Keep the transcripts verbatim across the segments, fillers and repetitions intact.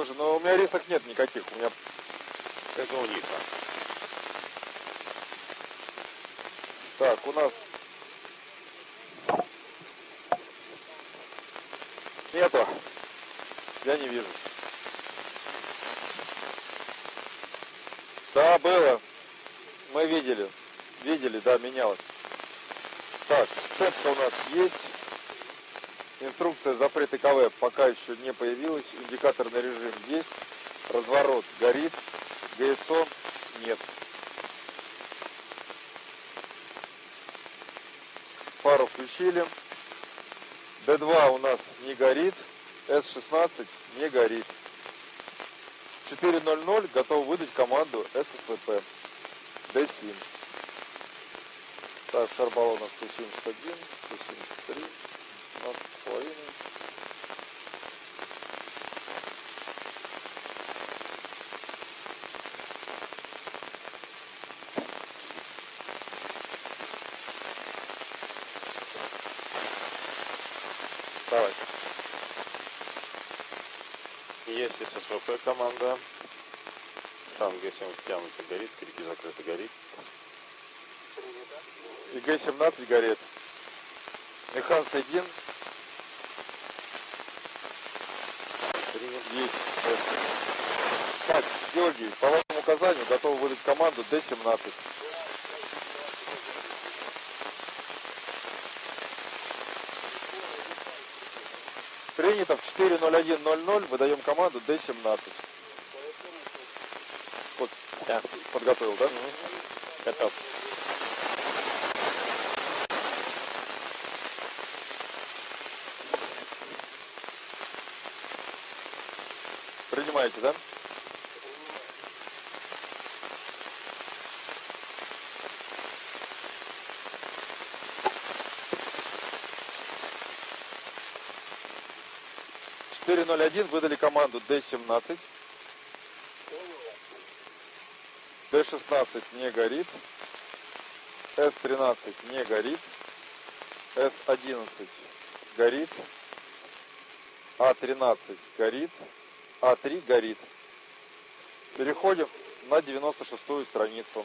тоже, но у меня рисок нет никаких. У меня... Это у них. Так, у нас... Нету. Я не вижу. Да, было. Мы видели. Видели, да, менялось. Так, цепка у нас есть. Инструкция запрет ИКВ пока еще не появилась. Индикаторный режим есть. Разворот горит. ГСО нет. Фару включили. Д два у нас не горит. С шестнадцать не горит. четыре ноль ноль готов выдать команду ССВП. Д семь. Так, шар баллона сто семьдесят один, сто семьдесят три, семнадцать с половиной. Давай. Есть ССВП команда. Сам Г семь втянутый горит, крики закрыты горит. И Г семнадцать горит. Механ один. Есть. Так, Георгий, по вашему указанию готов выдать команду Д семнадцать. Принято. В четыре ноль один ноль ноль выдаем команду Д семнадцать. Вот, да. Подготовил, да? Угу. Готов. Принимаете, да? четыре ноль один выдали команду Д семнадцать. Д шестнадцать не горит. С тринадцать не горит. С одиннадцать горит. А тринадцать горит. А три горит. Переходим на девяносто шестую страницу.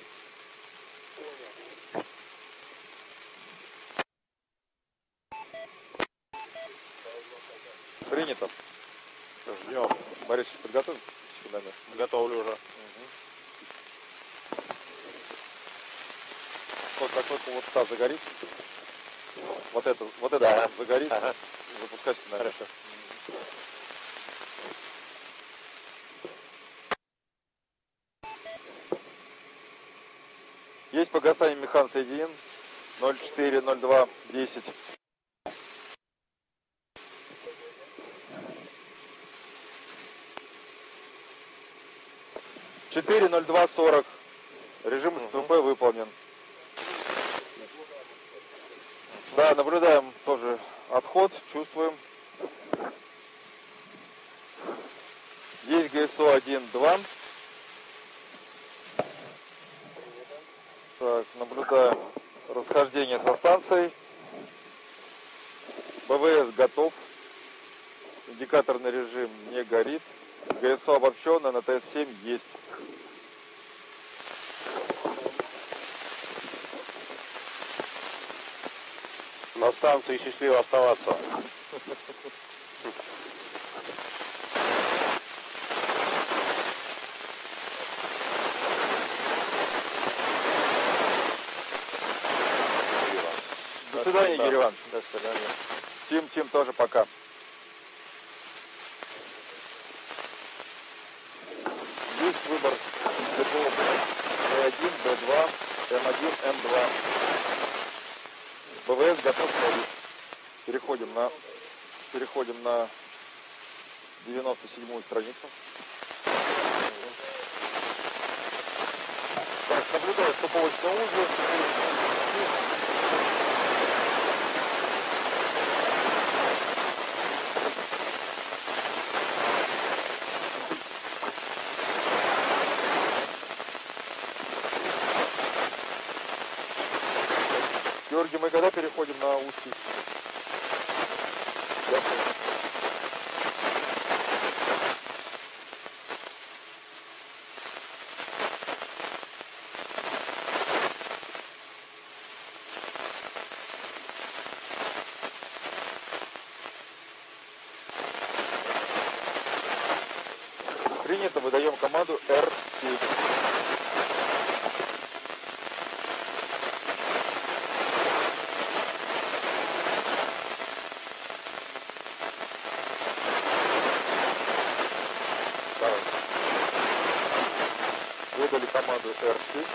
Принято. Ждем. Борис, подготовь чемодан. Готовлю уже. Угу. Вот такой вот та загорит. Вот это, вот это да. загорит. Ага. Запускайся, наверное. Хорошо. Есть погасание механ соединен. ноль четыре ноль два десять. четыре ноль два сорок. Режим СВП угу. выполнен. Да, наблюдаем тоже отход, чувствуем. Есть ГСО один два. Так, наблюдаем расхождение со станцией. БВС готов. Индикаторный режим не горит. ГСО обобщенное на Т С семь есть. На станции счастливо оставаться. До свидания, Игорь Иванович. До свидания. Тим, Тим тоже пока. Есть выбор депо Б один, Б два, М один, М два. БВС готов стоит. Переходим на, переходим на девяносто седьмую страницу. Так, наблюдаю стыковочный узел. Георгий, мы когда переходим на узкий? Выдаем команду эр семь. Давай. Выдали команду эр семь.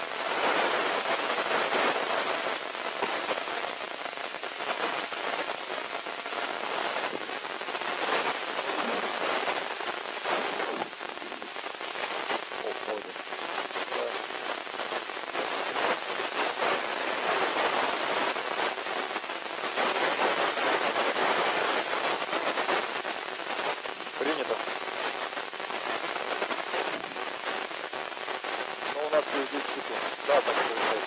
Принято. Ну, у нас есть десять секунд. Да, так получается.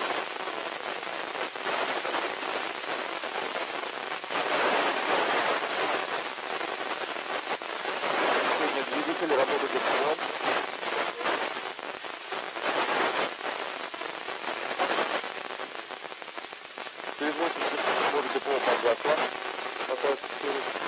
Сегодня двигатели работают без прием. Через восемь секунд можете пол погасла. Пока